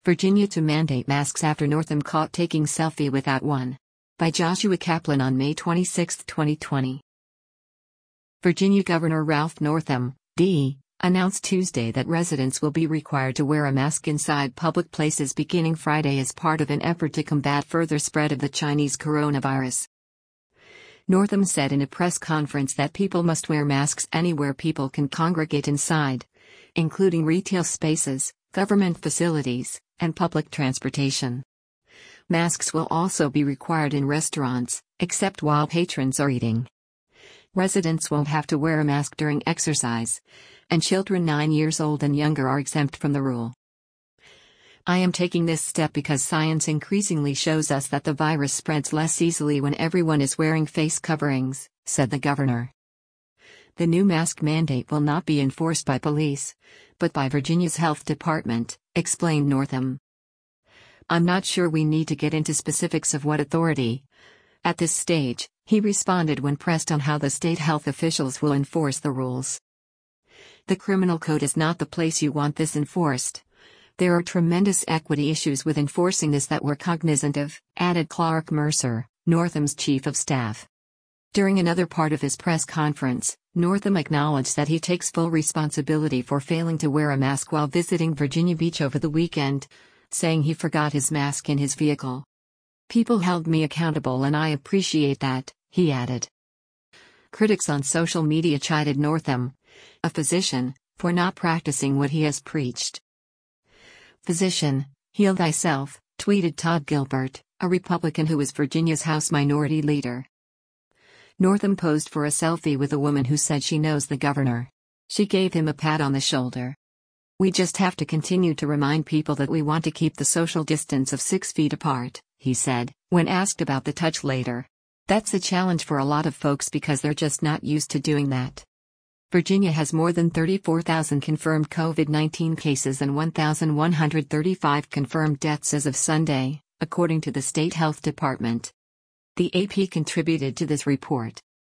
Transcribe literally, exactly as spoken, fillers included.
Virginia to mandate masks after Northam caught taking selfie without one. By Joshua Kaplan on May twenty-sixth, twenty twenty. Virginia Governor Ralph Northam, D, announced Tuesday that residents will be required to wear a mask inside public places beginning Friday as part of an effort to combat further spread of the Chinese coronavirus. Northam said in a press conference that people must wear masks anywhere people can congregate inside, including retail spaces, government facilities, and public transportation. Masks will also be required in restaurants, except while patrons are eating. Residents won't have to wear a mask during exercise, and children nine years old and younger are exempt from the rule. I am taking this step because science increasingly shows us that the virus spreads less easily when everyone is wearing face coverings, said the governor. The new mask mandate will not be enforced by police, but by Virginia's health department, explained Northam. I'm not sure we need to get into specifics of what authority. At this stage, he responded when pressed on how the state health officials will enforce the rules. The criminal code is not the place you want this enforced. There are tremendous equity issues with enforcing this that we're cognizant of, added Clark Mercer, Northam's chief of staff. During another part of his press conference, Northam acknowledged that he takes full responsibility for failing to wear a mask while visiting Virginia Beach over the weekend, saying he forgot his mask in his vehicle. People held me accountable and I appreciate that, he added. Critics on social media chided Northam, a physician, for not practicing what he has preached. Physician, heal thyself, tweeted Todd Gilbert, a Republican who is Virginia's House Minority Leader. Northam posed for a selfie with a woman who said she knows the governor. She gave him a pat on the shoulder. We just have to continue to remind people that we want to keep the social distance of six feet apart, he said, when asked about the touch later. That's a challenge for a lot of folks because they're just not used to doing that. Virginia has more than thirty-four thousand confirmed COVID nineteen cases and one thousand one hundred thirty-five confirmed deaths as of Sunday, according to the state health department. The A P contributed to this report.